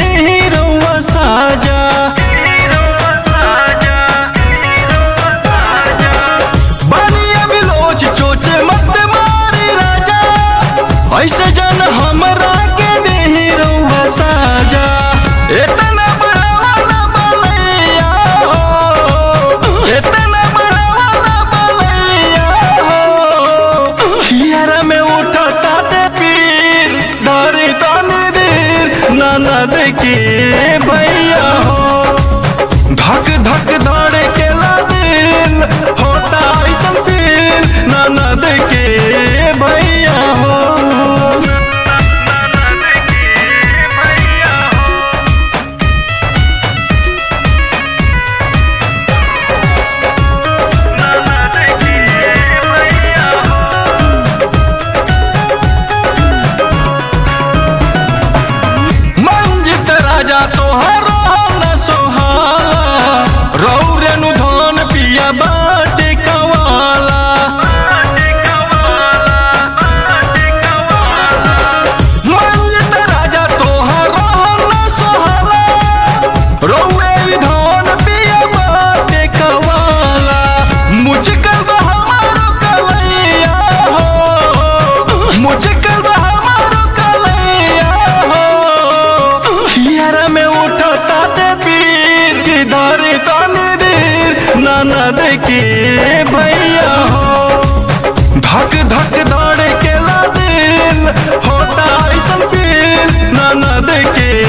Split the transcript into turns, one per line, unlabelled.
दे रउआ साजा। बनिया बिलोच चोचे मत मारी राजा, ऐसे जन हमरा के दे रउआ साजा। इतना बढ़ावा ना बलैया हो, इतना बढ़ावा ना बलैया हो। हियरा में उठता ते पीर धरी तनी दीर ननद के भैया हो। धक धक दौड़े के ला दिल होता ऐसन फील ननद के भैया हो। मंजित राजा तोहरो न सोहाला, रौरे नु धन पिया बाटे कवाला। मंजित राजा तोहरो न सोहाला, रौरे धन पिया बाटे कवाला। मुझकल बा हमारो कलैया हो, मुझकल बा हमारो कलैया हो। हियरा में उठता ते पीर की धरी तनी दीर ननद के भैया हो। धक धक दौड़े के ला दिल होता ऐसन फील ननद के